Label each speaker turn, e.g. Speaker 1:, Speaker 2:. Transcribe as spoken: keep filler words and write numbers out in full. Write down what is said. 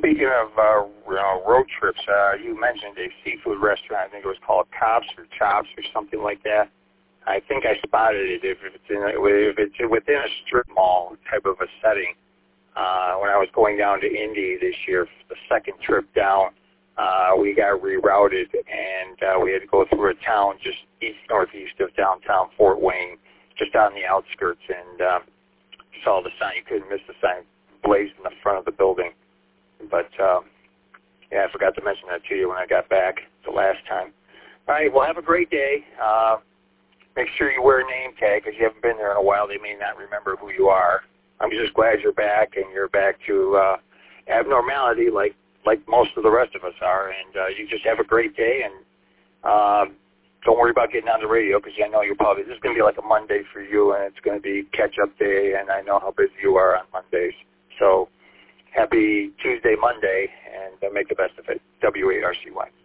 Speaker 1: speaking of uh, you know, road trips, uh, you mentioned a seafood restaurant. I think it was called Cops or Chops or something like that. I think I spotted it. If it's in, if it's within a strip mall type of a setting. Uh, when I was going down to Indy this year, the second trip down, uh, we got rerouted, and uh, we had to go through a town just east northeast of downtown Fort Wayne, just on the outskirts, and um, saw the sign. You couldn't miss the sign blazed in the front of the building. But um, yeah, I forgot to mention that to you when I got back the last time. All right, well, have a great day. Uh, make sure you wear a name tag because you haven't been there in a while. They may not remember who you are. I'm just glad you're back, and you're back to uh, abnormality like like most of the rest of us are. And uh, you just have a great day, and um, don't worry about getting on the radio because I know you're probably, this is going to be like a Monday for you, and it's going to be catch-up day, and I know how busy you are on Mondays. So happy Tuesday, Monday, and uh, make the best of it. W A R C Y.